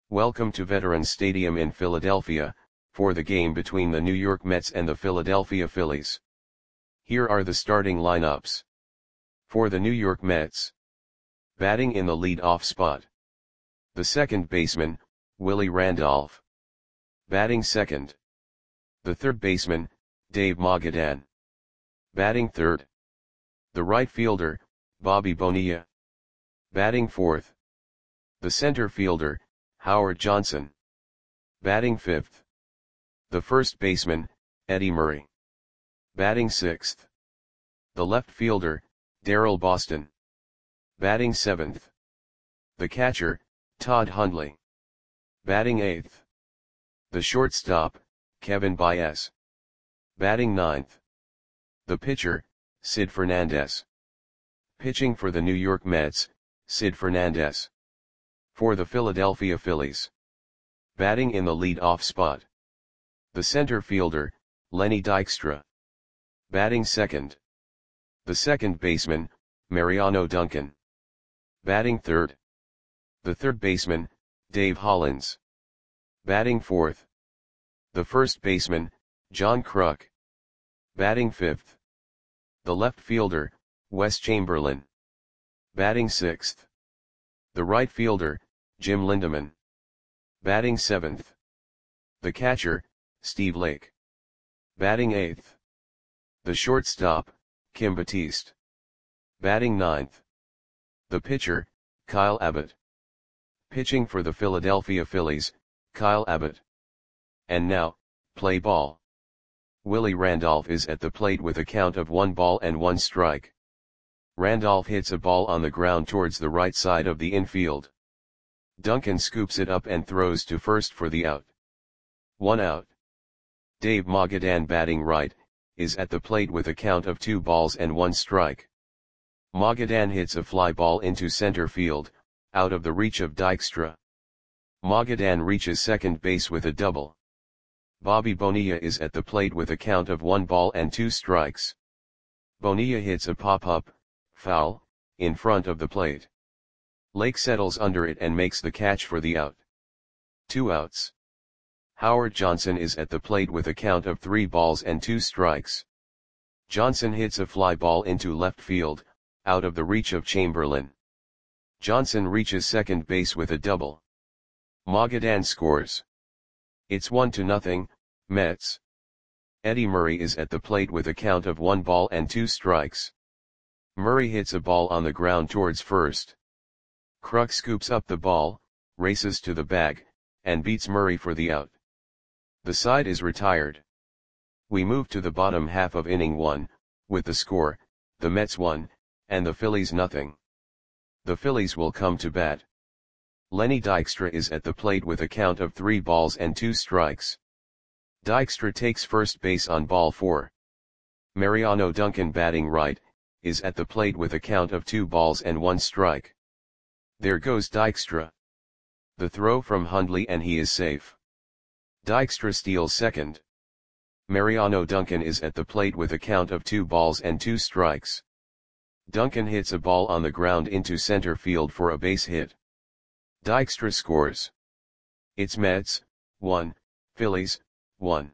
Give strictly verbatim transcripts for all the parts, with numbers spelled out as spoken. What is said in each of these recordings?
Welcome to Veterans Stadium in Philadelphia, for the game between the New York Mets and the Philadelphia Phillies. Here are the starting lineups. For the New York Mets. Batting in the lead-off spot. The second baseman, Willie Randolph. Batting second. The third baseman, Dave Mogadan. Batting third. The right fielder, Bobby Bonilla. Batting fourth. The center fielder, Howard Johnson. Batting fifth. The first baseman, Eddie Murray. Batting sixth. The left fielder, Darrell Boston. Batting seventh. The catcher, Todd Hundley. Batting eighth. The shortstop, Kevin Baez. Batting ninth. The pitcher, Sid Fernandez. Pitching for the New York Mets, Sid Fernandez. For the Philadelphia Phillies. Batting in the lead-off spot. The center fielder, Lenny Dykstra. Batting second. The second baseman, Mariano Duncan. Batting third. The third baseman, Dave Hollins. Batting fourth. The first baseman, John Kruk. Batting fifth. The left fielder, Wes Chamberlain. Batting sixth. The right fielder, Jim Lindeman. Batting seventh. The catcher, Steve Lake. Batting eighth. The shortstop, Kim Batiste. Batting ninth. The pitcher, Kyle Abbott. Pitching for the Philadelphia Phillies, Kyle Abbott. And now, play ball. Willie Randolph is at the plate with a count of one ball and one strike. Randolph hits a ball on the ground towards the right side of the infield. Duncan scoops it up and throws to first for the out. One out. Dave Mogadan, batting right, is at the plate with a count of two balls and one strike. Mogadan hits a fly ball into center field, out of the reach of Dykstra. Mogadan reaches second base with a double. Bobby Bonilla is at the plate with a count of one ball and two strikes. Bonilla hits a pop-up, foul, in front of the plate. Lake settles under it and makes the catch for the out. Two outs. Howard Johnson is at the plate with a count of three balls and two strikes. Johnson hits a fly ball into left field, out of the reach of Chamberlain. Johnson reaches second base with a double. Mogadan scores. It's one to nothing, Mets. Eddie Murray is at the plate with a count of one ball and two strikes. Murray hits a ball on the ground towards first. Kruk scoops up the ball, races to the bag, and beats Murray for the out. The side is retired. We move to the bottom half of inning one, with the score, the Mets one, and the Phillies nothing. The Phillies will come to bat. Lenny Dykstra is at the plate with a count of three balls and two strikes. Dykstra takes first base on ball four. Mariano Duncan, batting right, is at the plate with a count of two balls and one strike. There goes Dykstra. The throw from Hundley and he is safe. Dykstra steals second. Mariano Duncan is at the plate with a count of two balls and two strikes. Duncan hits a ball on the ground into center field for a base hit. Dykstra scores. It's Mets, one, Phillies, one.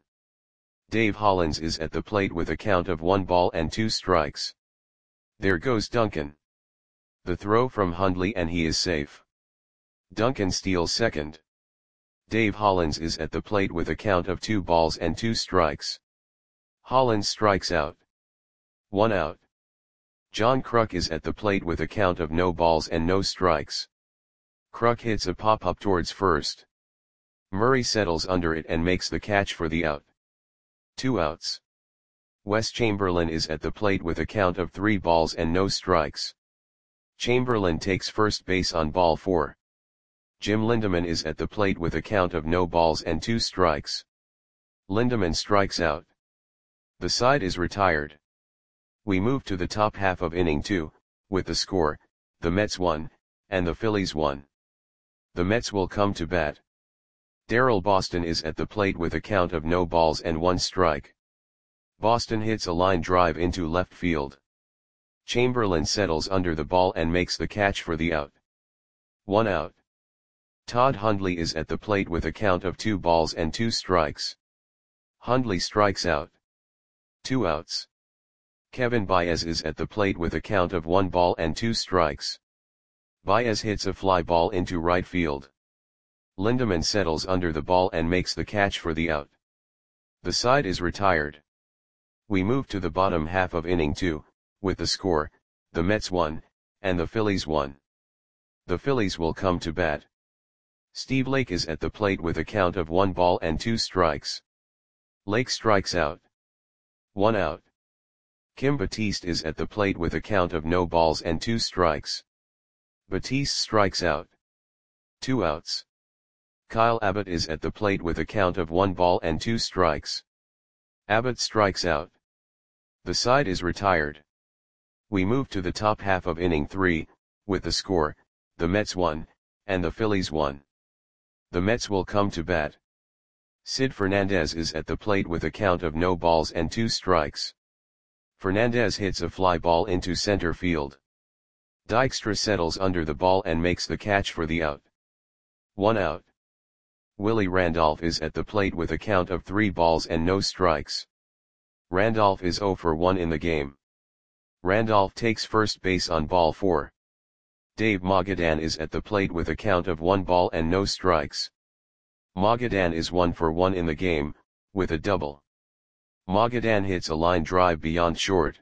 Dave Hollins is at the plate with a count of one ball and two strikes. There goes Duncan. The throw from Hundley and he is safe. Duncan steals second. Dave Hollins is at the plate with a count of two balls and two strikes. Hollins strikes out. One out. John Kruk is at the plate with a count of no balls and no strikes. Kruk hits a pop-up towards first. Murray settles under it and makes the catch for the out. Two outs. Wes Chamberlain is at the plate with a count of three balls and no strikes. Chamberlain takes first base on ball four. Jim Lindeman is at the plate with a count of no balls and two strikes. Lindeman strikes out. The side is retired. We move to the top half of inning two, with the score, the Mets one, and the Phillies one. The Mets will come to bat. Darrell Boston is at the plate with a count of no balls and one strike. Boston hits a line drive into left field. Chamberlain settles under the ball and makes the catch for the out. One out. Todd Hundley is at the plate with a count of two balls and two strikes. Hundley strikes out. Two outs. Kevin Baez is at the plate with a count of one ball and two strikes. Baez hits a fly ball into right field. Lindemann settles under the ball and makes the catch for the out. The side is retired. We move to the bottom half of inning two, with the score, the Mets won, and the Phillies won. The Phillies will come to bat. Steve Lake is at the plate with a count of one ball and two strikes. Lake strikes out. One out. Kim Batiste is at the plate with a count of no balls and two strikes. Batiste strikes out. Two outs. Kyle Abbott is at the plate with a count of one ball and two strikes. Abbott strikes out. The side is retired. We move to the top half of inning three, with the score, the Mets won, and the Phillies won. The Mets will come to bat. Sid Fernandez is at the plate with a count of no balls and two strikes. Fernandez hits a fly ball into center field. Dykstra settles under the ball and makes the catch for the out. One out. Willie Randolph is at the plate with a count of three balls and no strikes. Randolph is oh for one in the game. Randolph takes first base on ball four. Dave Magadan is at the plate with a count of one ball and no strikes. Magadan is one for one in the game, with a double. Magadan hits a line drive beyond short.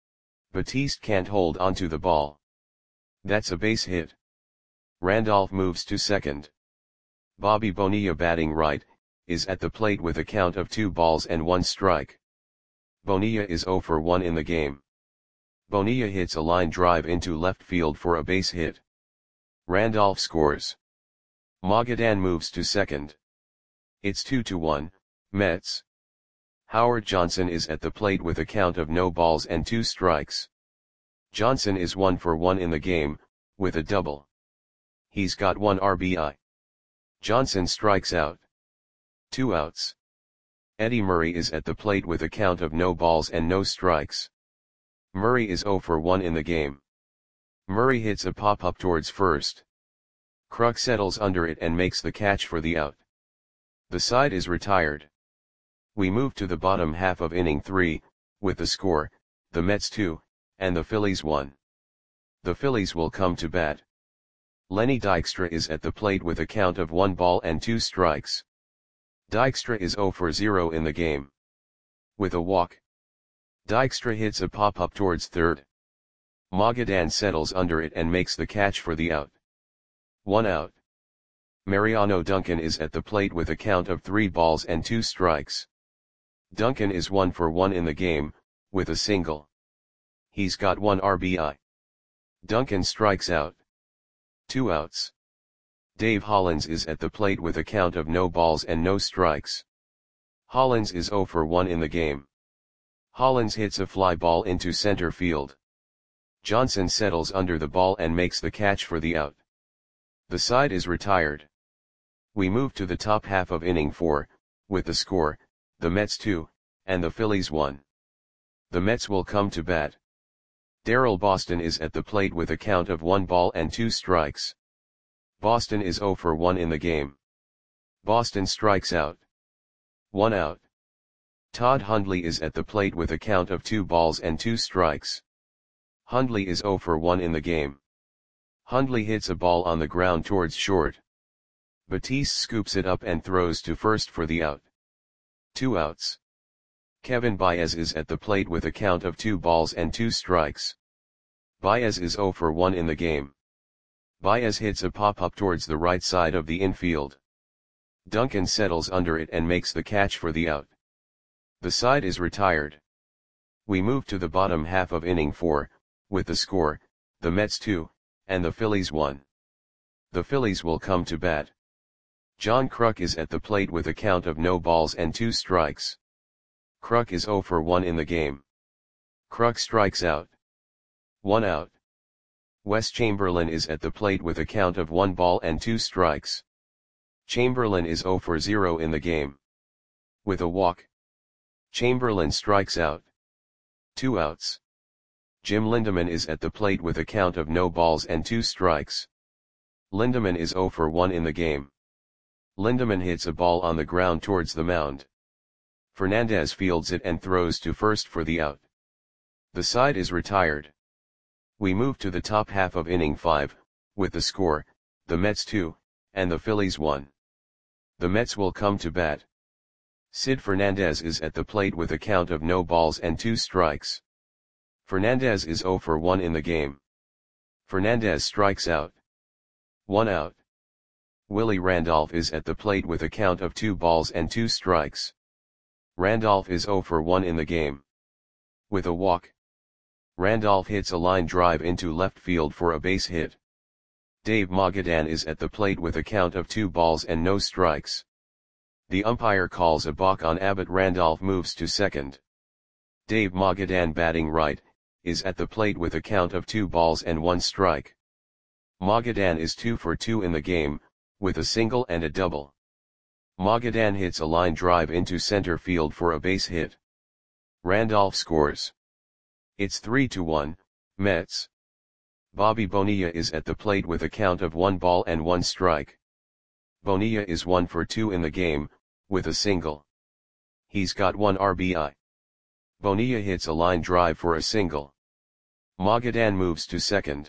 Batiste can't hold onto the ball. That's a base hit. Randolph moves to second. Bobby Bonilla, batting right, is at the plate with a count of two balls and one strike. Bonilla is oh for one in the game. Bonilla hits a line drive into left field for a base hit. Randolph scores. Magadan moves to second. It's two to one, Mets. Howard Johnson is at the plate with a count of no balls and two strikes. Johnson is one for one in the game, with a double. He's got one R B I. Johnson strikes out. Two outs. Eddie Murray is at the plate with a count of no balls and no strikes. Murray is oh for one in the game. Murray hits a pop-up towards first. Kruk settles under it and makes the catch for the out. The side is retired. We move to the bottom half of inning three, with the score, the Mets two, and the Phillies one. The Phillies will come to bat. Lenny Dykstra is at the plate with a count of one ball and two strikes. Dykstra is oh for zero in the game. With a walk. Dykstra hits a pop-up towards third. Magadan settles under it and makes the catch for the out. One out. Mariano Duncan is at the plate with a count of three balls and two strikes. Duncan is one for one in the game, with a single. He's got one R B I. Duncan strikes out. Two outs. Dave Hollins is at the plate with a count of no balls and no strikes. Hollins is oh for one in the game. Hollins hits a fly ball into center field. Johnson settles under the ball and makes the catch for the out. The side is retired. We move to the top half of inning four, with the score, the Mets two, and the Phillies one. The Mets will come to bat. Darrell Boston is at the plate with a count of one ball and two strikes. Boston is oh for one in the game. Boston strikes out. One out. Todd Hundley is at the plate with a count of two balls and two strikes. Hundley is oh for one in the game. Hundley hits a ball on the ground towards short. Batiste scoops it up and throws to first for the out. Two outs. Kevin Baez is at the plate with a count of two balls and two strikes. Baez is oh for one in the game. Baez hits a pop-up towards the right side of the infield. Duncan settles under it and makes the catch for the out. The side is retired. We move to the bottom half of inning four, with the score, the Mets two, and the Phillies one. The Phillies will come to bat. John Kruk is at the plate with a count of no balls and two strikes. Kruk is oh for one in the game. Kruk strikes out. One out. Wes Chamberlain is at the plate with a count of one ball and two strikes. Chamberlain is oh for zero in the game. With a walk. Chamberlain strikes out. Two outs. Jim Lindemann is at the plate with a count of no balls and two strikes. Lindemann is zero for one in the game. Lindemann hits a ball on the ground towards the mound. Fernandez fields it and throws to first for the out. The side is retired. We move to the top half of inning five, with the score, the Mets two, and the Phillies one. The Mets will come to bat. Sid Fernandez is at the plate with a count of no balls and two strikes. Fernandez is zero for one in the game. Fernandez strikes out. One out. Willie Randolph is at the plate with a count of two balls and two strikes. Randolph is zero for one in the game. With a walk. Randolph hits a line drive into left field for a base hit. Dave Magadan is at the plate with a count of two balls and no strikes. The umpire calls a balk on Abbott. Randolph moves to second. Dave Magadan, batting right, is at the plate with a count of two balls and one strike. Magadan is two for two in the game, with a single and a double. Magadan hits a line drive into center field for a base hit. Randolph scores. It's three to one, Mets. Bobby Bonilla is at the plate with a count of one ball and one strike. Bonilla is one for two in the game, with a single. He's got one R B I. Bonilla hits a line drive for a single. Magadan moves to second.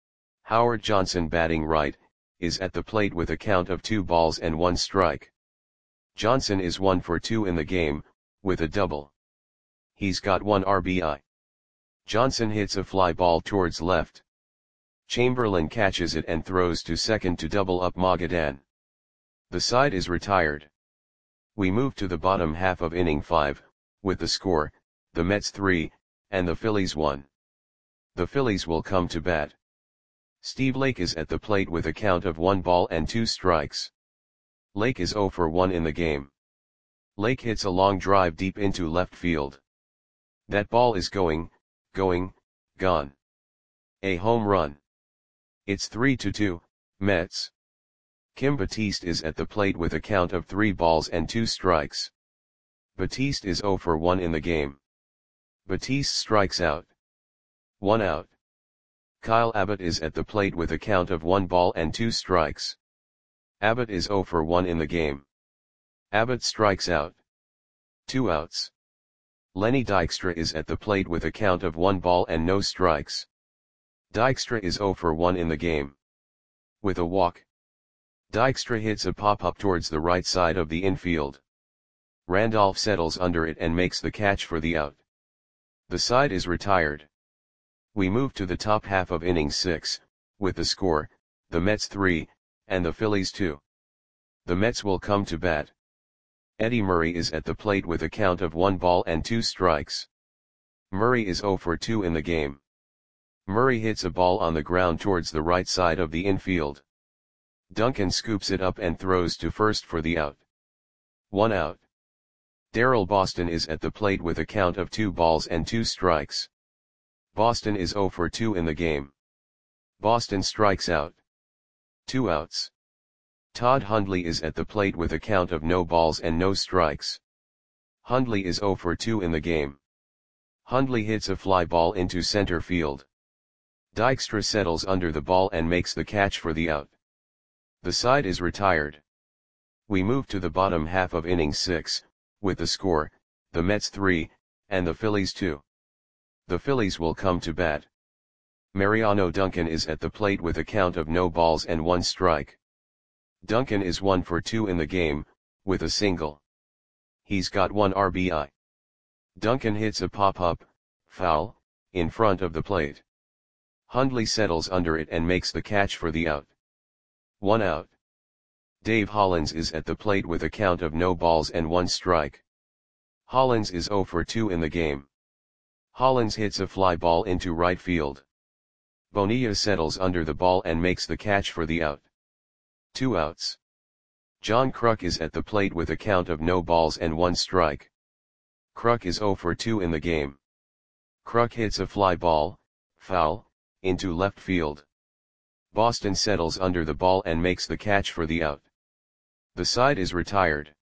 Howard Johnson, batting right, is at the plate with a count of two balls and one strike. Johnson is one for two in the game, with a double. He's got one R B I. Johnson hits a fly ball towards left. Chamberlain catches it and throws to second to double up Magadan. The side is retired. We move to the bottom half of inning five, with the score, the Mets three, and the Phillies one. The Phillies will come to bat. Steve Lake is at the plate with a count of one ball and two strikes. Lake is zero for one in the game. Lake hits a long drive deep into left field. That ball is going, going, gone. A home run. It's three to two, Mets. Kim Batiste is at the plate with a count of three balls and two strikes. Batiste is zero for one in the game. Batiste strikes out. One out. Kyle Abbott is at the plate with a count of one ball and two strikes. Abbott is zero for one in the game. Abbott strikes out. Two outs. Lenny Dykstra is at the plate with a count of one ball and no strikes. Dykstra is zero for one in the game. With a walk. Dykstra hits a pop-up towards the right side of the infield. Randolph settles under it and makes the catch for the out. The side is retired. We move to the top half of inning six, with the score, the Mets three, and the Phillies two. The Mets will come to bat. Eddie Murray is at the plate with a count of one ball and two strikes. Murray is zero for two in the game. Murray hits a ball on the ground towards the right side of the infield. Duncan scoops it up and throws to first for the out. One out. Darrell Boston is at the plate with a count of two balls and two strikes. Boston is zero for two in the game. Boston strikes out. Two outs. Todd Hundley is at the plate with a count of no balls and no strikes. Hundley is zero for two in the game. Hundley hits a fly ball into center field. Dykstra settles under the ball and makes the catch for the out. The side is retired. We move to the bottom half of inning six, with the score, the Mets three, and the Phillies two. The Phillies will come to bat. Mariano Duncan is at the plate with a count of no balls and one strike. Duncan is one for two in the game, with a single. He's got one R B I. Duncan hits a pop-up, foul, in front of the plate. Hundley settles under it and makes the catch for the out. One out. Dave Hollins is at the plate with a count of no balls and one strike. Hollins is zero for two in the game. Hollins hits a fly ball into right field. Bonilla settles under the ball and makes the catch for the out. Two outs. John Kruk is at the plate with a count of no balls and one strike. Kruk is zero for two in the game. Kruk hits a fly ball, foul, into left field. Boston settles under the ball and makes the catch for the out. The side is retired.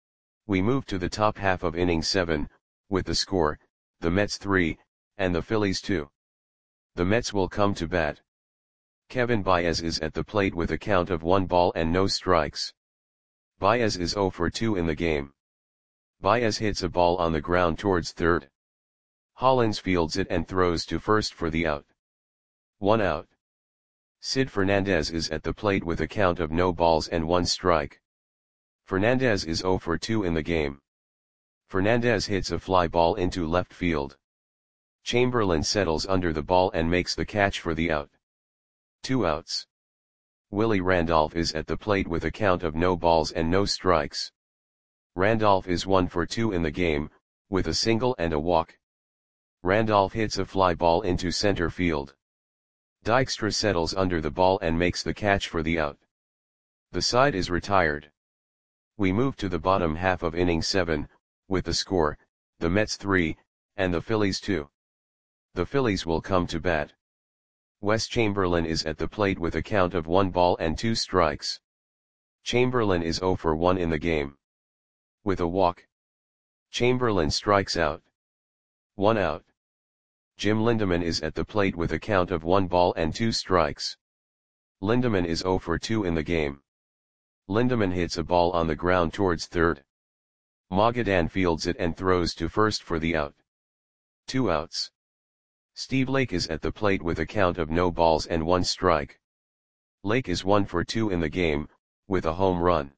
We move to the top half of inning seven, with the score, the Mets three, and the Phillies two. The Mets will come to bat. Kevin Baez is at the plate with a count of one ball and no strikes. Baez is zero for two in the game. Baez hits a ball on the ground towards third. Hollins fields it and throws to first for the out. One out. Sid Fernandez is at the plate with a count of no balls and one strike. Fernandez is zero for two in the game. Fernandez hits a fly ball into left field. Chamberlain settles under the ball and makes the catch for the out. Two outs. Willie Randolph is at the plate with a count of no balls and no strikes. Randolph is one for two in the game, with a single and a walk. Randolph hits a fly ball into center field. Dykstra settles under the ball and makes the catch for the out. The side is retired. We move to the bottom half of inning seven, with the score, the Mets three, and the Phillies two. The Phillies will come to bat. Wes Chamberlain is at the plate with a count of one ball and two strikes. Chamberlain is zero for one in the game. With a walk. Chamberlain strikes out. One out. Jim Lindemann is at the plate with a count of one ball and two strikes. Lindemann is zero for two in the game. Lindemann hits a ball on the ground towards third. Magadan fields it and throws to first for the out. Two outs. Steve Lake is at the plate with a count of no balls and one strike. Lake is one for two in the game, with a home run.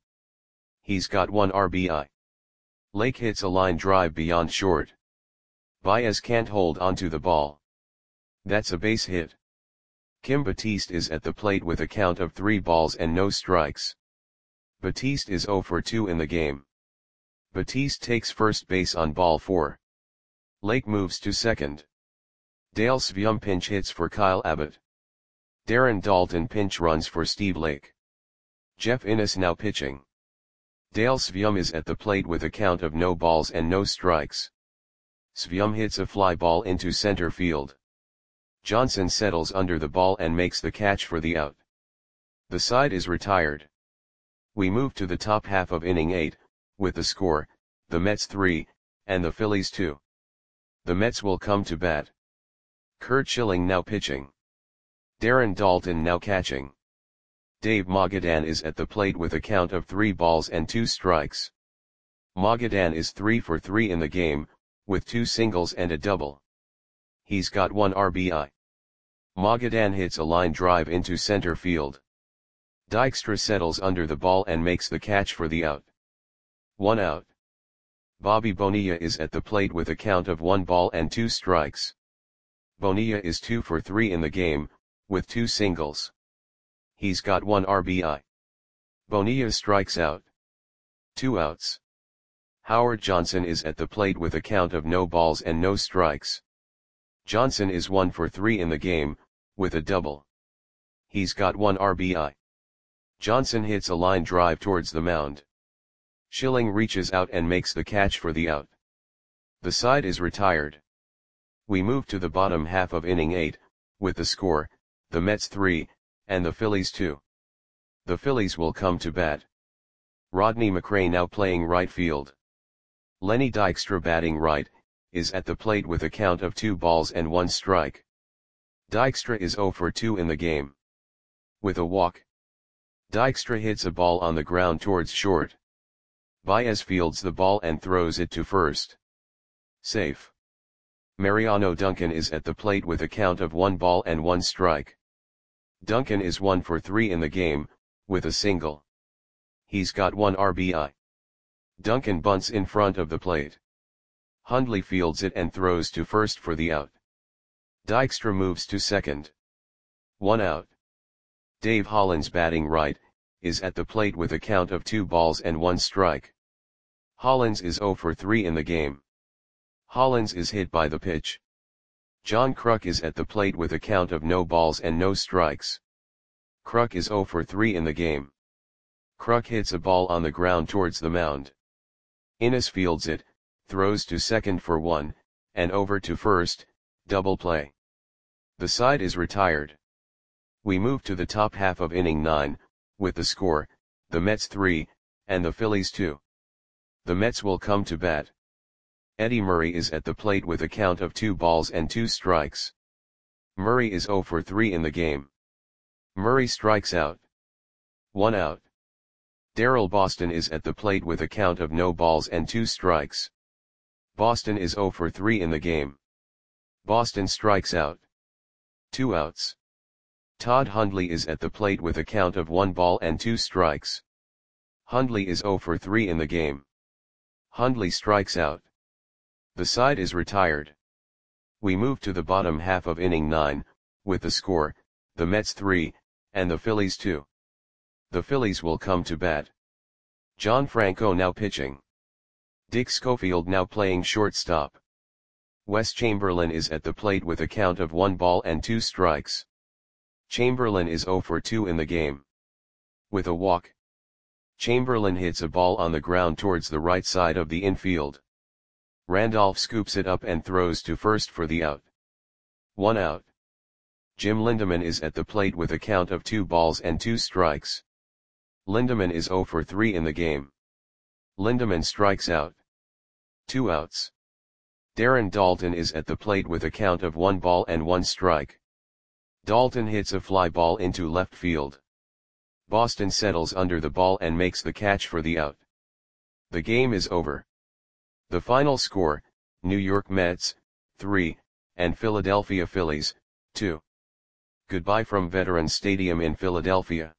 He's got one R B I. Lake hits a line drive beyond short. Baez can't hold onto the ball. That's a base hit. Kim Batiste is at the plate with a count of three balls and no strikes. Batiste is zero for two in the game. Batiste takes first base on ball four. Lake moves to second. Dale Svium pinch hits for Kyle Abbott. Darren Dalton pinch runs for Steve Lake. Jeff Innes now pitching. Dale Svium is at the plate with a count of no balls and no strikes. Svium hits a fly ball into center field. Johnson settles under the ball and makes the catch for the out. The side is retired. We move to the top half of inning eight, with the score, the Mets three, and the Phillies two. The Mets will come to bat. Curt Schilling now pitching. Darren Dalton now catching. Dave Magadan is at the plate with a count of three balls and two strikes. Magadan is three for three in the game, with two singles and a double. He's got one R B I. Magadan hits a line drive into center field. Dykstra settles under the ball and makes the catch for the out. One out. Bobby Bonilla is at the plate with a count of one ball and two strikes. Bonilla is two for three in the game, with two singles. He's got one R B I. Bonilla strikes out. Two outs. Howard Johnson is at the plate with a count of no balls and no strikes. Johnson is one for three in the game, with a double. He's got one R B I. Johnson hits a line drive towards the mound. Schilling reaches out and makes the catch for the out. The side is retired. We move to the bottom half of inning eight, with the score, the Mets three, and the Phillies two. The Phillies will come to bat. Rodney McRae now playing right field. Lenny Dykstra batting right, is at the plate with a count of two balls and one strike. Dykstra is zero for two in the game. With a walk. Dykstra hits a ball on the ground towards short. Baez fields the ball and throws it to first. Safe. Mariano Duncan is at the plate with a count of one ball and one strike. Duncan is one for three in the game, with a single. He's got one R B I. Duncan bunts in front of the plate. Hundley fields it and throws to first for the out. Dykstra moves to second. One out. Dave Hollins batting right, is at the plate with a count of two balls and one strike. Hollins is zero for three in the game. Hollins is hit by the pitch. John Kruk is at the plate with a count of no balls and no strikes. Kruk is zero for three in the game. Kruk hits a ball on the ground towards the mound. Innes fields it, throws to second for one, and over to first, double play. The side is retired. We move to the top half of inning nine, with the score, the Mets three, and the Phillies two. The Mets will come to bat. Eddie Murray is at the plate with a count of two balls and two strikes. Murray is zero for three in the game. Murray strikes out. One out. Darryl Boston is at the plate with a count of no balls and two strikes. Boston is zero for three in the game. Boston strikes out. Two outs. Todd Hundley is at the plate with a count of one ball and two strikes. Hundley is zero for three in the game. Hundley strikes out. The side is retired. We move to the bottom half of inning nine, with the score, the Mets three, and the Phillies two. The Phillies will come to bat. John Franco now pitching. Dick Schofield now playing shortstop. Wes Chamberlain is at the plate with a count of one ball and two strikes. Chamberlain is zero for two in the game. With a walk. Chamberlain hits a ball on the ground towards the right side of the infield. Randolph scoops it up and throws to first for the out. One out. Jim Lindemann is at the plate with a count of two balls and two strikes. Lindemann is zero for three in the game. Lindemann strikes out. Two outs. Darren Daulton is at the plate with a count of one ball and one strike. Daulton hits a fly ball into left field. Boston settles under the ball and makes the catch for the out. The game is over. The final score, New York Mets, three, and Philadelphia Phillies, two. Goodbye from Veterans Stadium in Philadelphia.